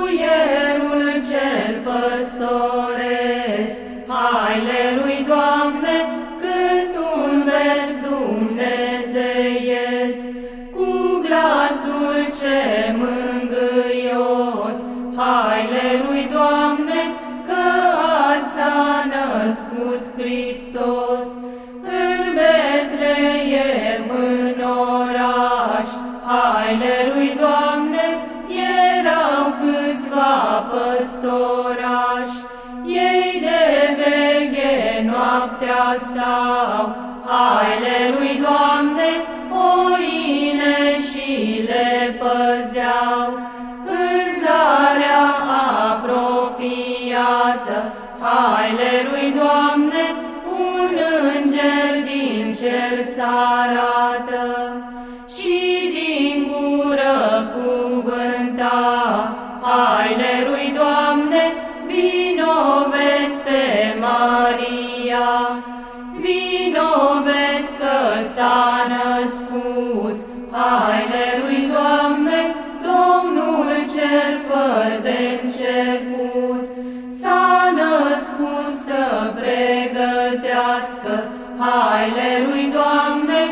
Puierul cel păstoresc, haile lui Doamne, cânt un vers dumnezeiesc, cu glas dulce mângâios, haile lui Doamne, că azi s-a născut Hristos. În Betleem, în oraș, haile lui Doamne, erau câțiva păstorași. Ei de veche noaptea stau, haile lui Doamne, oile și le păzeau. În zarea apropiată, haile lui Doamne, un înger din cer s-arată și din gură cuvânta, haile lui Doamne, vinovesc pe Maria. Vinovesc că s-a născut, haile lui Doamne, Domnul cel fără de început. S-a născut să pregătească, haile lui Doamne,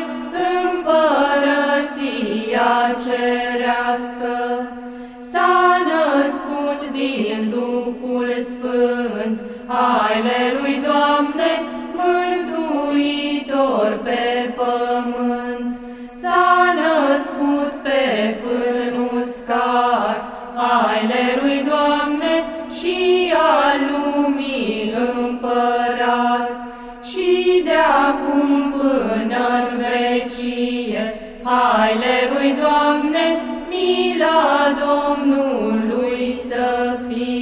împărăția cerească. S-a născut din Duhul Sfânt, haile lui Doamne, mântuitor pe pământ. S-a născut pe fân uscat, haile lui Doamne, și al lumii împărat. Și de-acum până-n vecie, haile lui Doamne, mila Domnului să fie.